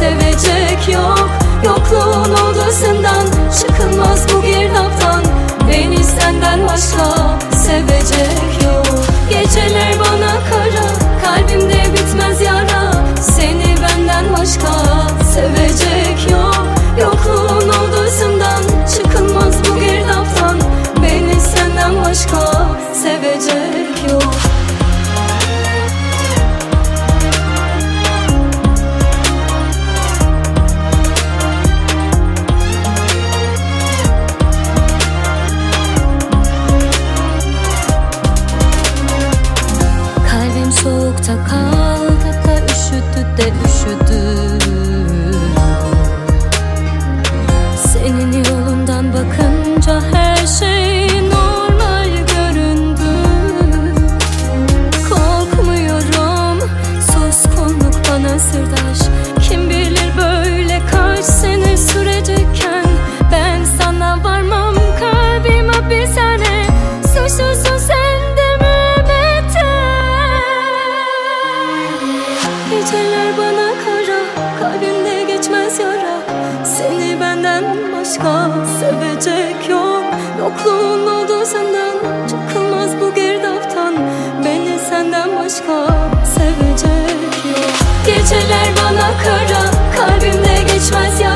sevecek yok. Yokluğun oldu zindan, çıkılmaz bu girdaptan. Beni senden başka sevecek yok. Geceler bana kara, kalbimde bitmez yara. Seni benden başka sevecek yok. Yokluğun oldu zindan, çıkılmaz bu girdaptan. Beni senden başka sevecek yok. Soğukta kaldı da üşüdü de üşüdü. Senin yolundan bakınca her şey normal göründü. Korkmuyorum, suskunluk bana sırdaş. Kim bilir böyle kaç sene sürecekken ben sana varmam, kalbim hapishane. Suçlusun sen de geceler bana kara, kalbimde geçmez yara. Seni benden başka sevecek yok. Yokluğun oldu senden, çıkılmaz bu girdaptan. Beni senden başka sevecek yok. Geceler bana kara, kalbimde geçmez yara.